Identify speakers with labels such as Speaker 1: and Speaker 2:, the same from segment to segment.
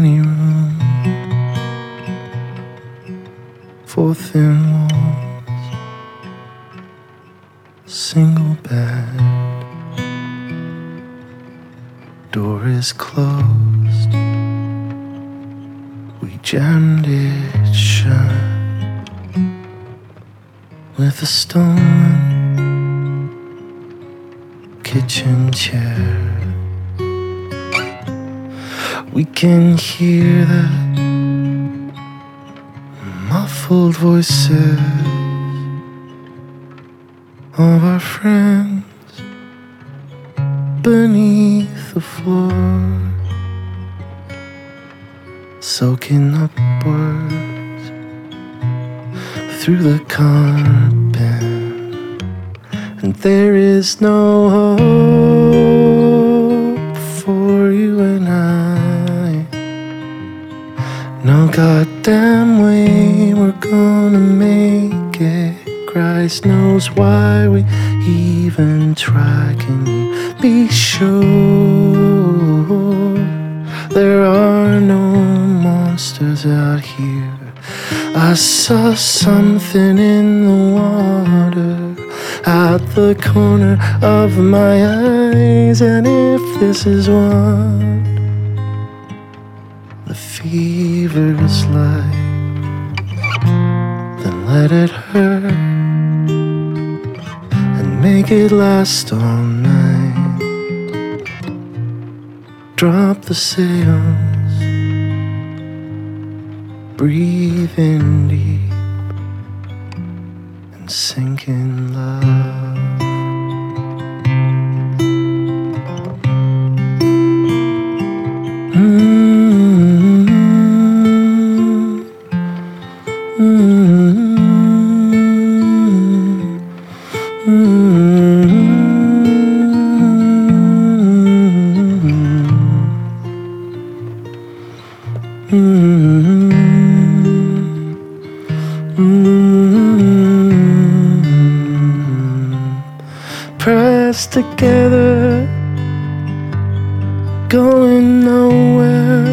Speaker 1: any room for thin walls, single bed, door is closed, we jammed it shut with a stolen kitchen chair. We can hear the muffled voices of our friends beneath the floor, soaking upwards through the carpet. And there is no hope for you and I. No goddamn way we're gonna make it. Christ knows why we even try. Can you be sure there are no monsters out here? I saw something in the water at the corner of my eyes, and if this is what the fever's like, then let it hurt and make it last all night. Drop the sails, breathe in deep and sink in love. Pressed together, going nowhere,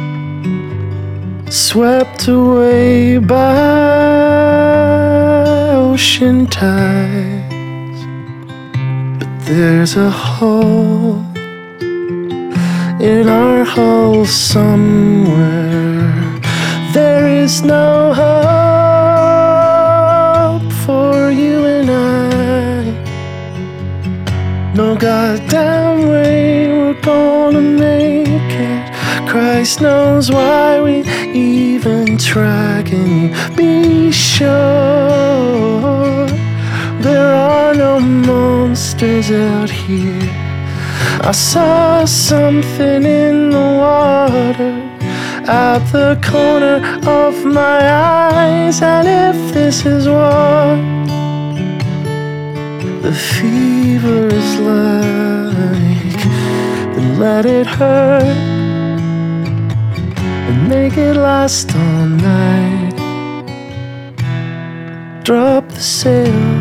Speaker 1: swept away by ocean tides. But there's a hole in our hull somewhere. There is no hope for you and I. No goddamn way we're gonna make it. Christ knows why we even try. Can you be sure there are no monsters out here? I saw something in the water at the corner of my eyes, and if this is what the fever is like, then let it hurt and make it last all night. Drop the sail,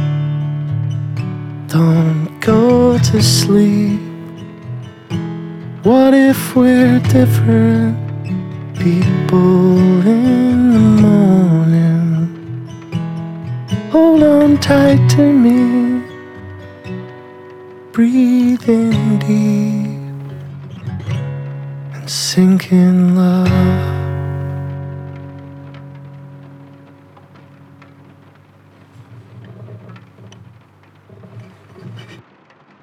Speaker 1: don't go to sleep. What if we're different people in the morning? Hold on tight to me, breathe in deep and sink in love.